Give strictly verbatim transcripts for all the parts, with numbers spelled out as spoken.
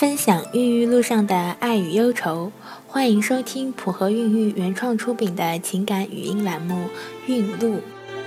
分享孕育路上的爱与忧愁，欢迎收听普和孕育原创出品的情感语音栏目《孕路》。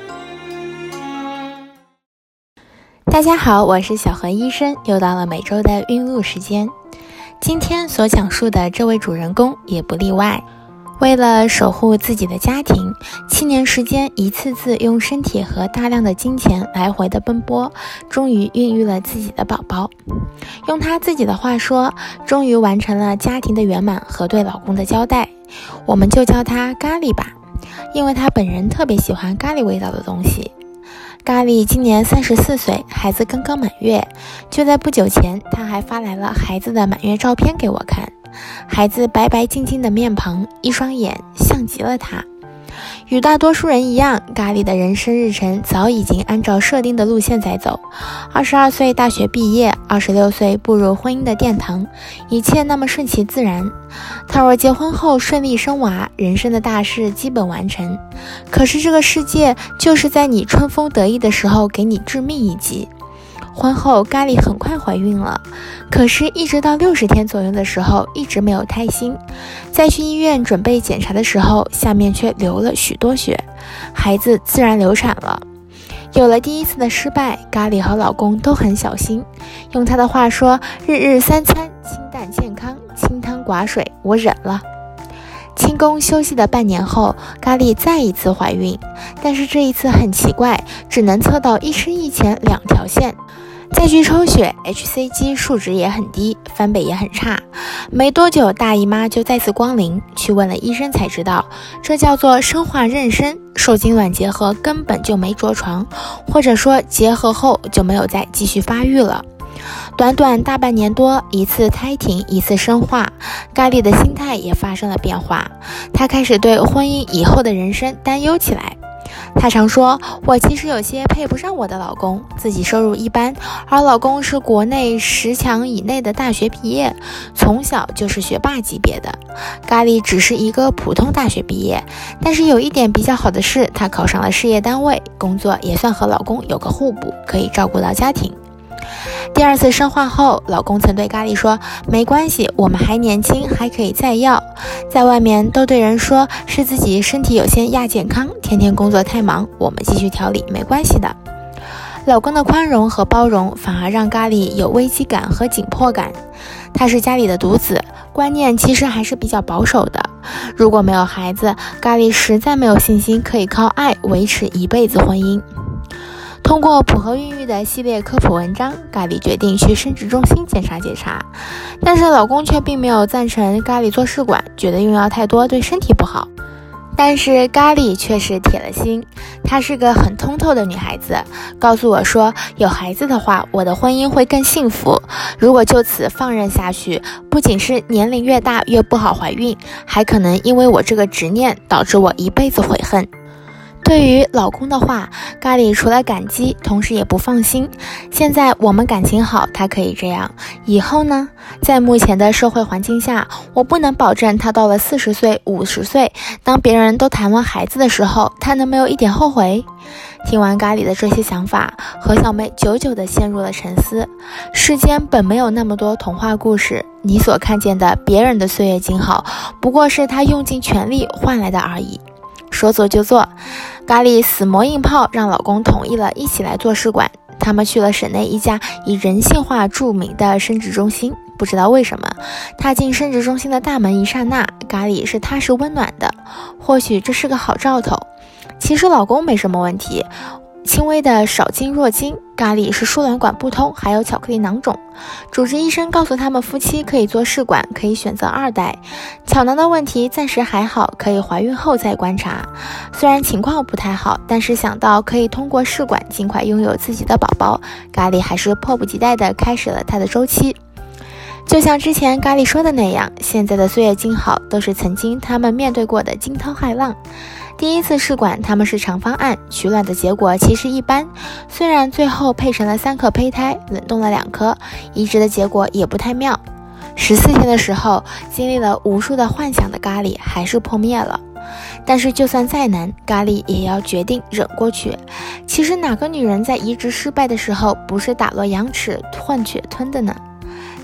大家好，我是小何医生，又到了每周的孕路时间。今天所讲述的这位主人公也不例外。为了守护自己的家庭，七年时间一次次用身体和大量的金钱来回的奔波，终于孕育了自己的宝宝。用她自己的话说，终于完成了家庭的圆满和对老公的交代。我们就叫她咖喱吧，因为她本人特别喜欢咖喱味道的东西。咖喱今年三十四岁，孩子刚刚满月。就在不久前，她还发来了孩子的满月照片给我看。孩子白白净净的面庞，一双眼像极了他。与大多数人一样，咖喱的人生日程早已经按照设定的路线在走。二十二岁大学毕业，二十六岁步入婚姻的殿堂，一切那么顺其自然。倘若结婚后顺利生娃，人生的大事基本完成。可是这个世界就是在你春风得意的时候给你致命一击。婚后咖喱很快怀孕了，可是一直到六十天左右的时候一直没有胎心。在去医院准备检查的时候，下面却流了许多血，孩子自然流产了。有了第一次的失败，咖喱和老公都很小心。用他的话说，日日三餐清淡健康，清汤寡水，我忍了。清宫休息的半年后，咖喱再一次怀孕，但是这一次很奇怪，只能测到一深一浅两条线。再去抽血 H C G 数值也很低，翻倍也很差。没多久大姨妈就再次光临，去问了医生才知道，这叫做生化妊娠，受精卵结合根本就没着床，或者说结合后就没有再继续发育了。短短大半年多，一次胎停，一次生化，咖喱的心态也发生了变化。她开始对婚姻以后的人生担忧起来。她常说，我其实有些配不上我的老公，自己收入一般，而老公是国内十强以内的大学毕业，从小就是学霸级别的。咖喱只是一个普通大学毕业，但是有一点比较好的是，她考上了事业单位，工作也算和老公有个互补，可以照顾到家庭。第二次生化后，老公曾对咖喱说，没关系，我们还年轻，还可以再要。在外面都对人说是自己身体有些亚健康，天天工作太忙，我们继续调理没关系的。老公的宽容和包容反而让咖喱有危机感和紧迫感。她是家里的独子，观念其实还是比较保守的。如果没有孩子，咖喱实在没有信心可以靠爱维持一辈子婚姻。通过普和孕育的系列科普文章，咖喱决定去生殖中心检查检查，但是老公却并没有赞成咖喱做试管，觉得用药太多对身体不好。但是咖喱却是铁了心，她是个很通透的女孩子，告诉我说，有孩子的话，我的婚姻会更幸福。如果就此放任下去，不仅是年龄越大越不好怀孕，还可能因为我这个执念导致我一辈子悔恨。对于老公的话，咖喱除了感激，同时也不放心。现在我们感情好，他可以这样，以后呢？在目前的社会环境下，我不能保证他到了四十岁、五十岁，当别人都谈论孩子的时候，他能没有一点后悔？听完咖喱的这些想法，何小妹久久地陷入了沉思。世间本没有那么多童话故事，你所看见的别人的岁月静好，不过是他用尽全力换来的而已。说做就做，咖喱死磨硬泡让老公同意了一起来做试管。他们去了省内一家以人性化著名的生殖中心，不知道为什么踏进生殖中心的大门一刹那，咖喱是踏实温暖的，或许这是个好兆头。其实老公没什么问题，轻微的少经弱经，咖喱是输卵管不通，还有巧克力囊肿。主治医生告诉他们夫妻可以做试管，可以选择二代。巧囊的问题暂时还好，可以怀孕后再观察。虽然情况不太好，但是想到可以通过试管尽快拥有自己的宝宝，咖喱还是迫不及待地开始了她的周期。就像之前咖喱说的那样，现在的岁月静好都是曾经他们面对过的惊涛骇浪。第一次试管他们是长方案，取卵的结果其实一般，虽然最后配成了三颗胚胎，冷冻了两颗，移植的结果也不太妙。十四天的时候，经历了无数的幻想的咖喱还是破灭了。但是就算再难，咖喱也要决定忍过去。其实哪个女人在移植失败的时候不是打落羊齿换血吞的呢？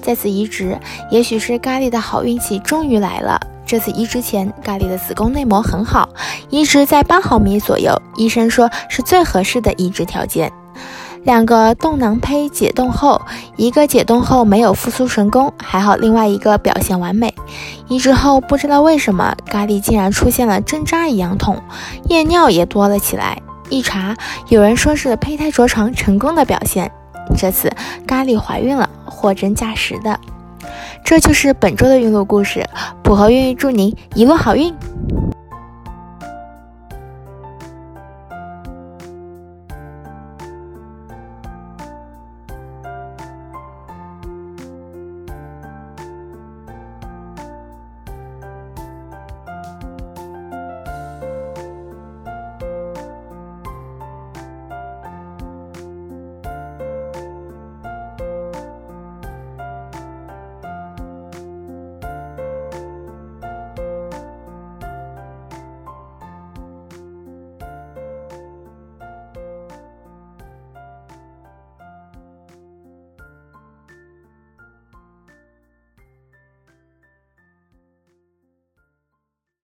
再次移植，也许是咖喱的好运气终于来了。这次移植前，咖喱的子宫内膜很好，移植在八毫米左右，医生说是最合适的移植条件。两个洞囊胚解冻后，一个解冻后没有复苏成功，还好另外一个表现完美。移植后不知道为什么，咖喱竟然出现了针扎一样痛，夜尿也多了起来。一查，有人说是胚胎着床成功的表现。这次咖喱怀孕了，货真价实的。这就是本周的孕路故事，普和孕育祝您一路好运。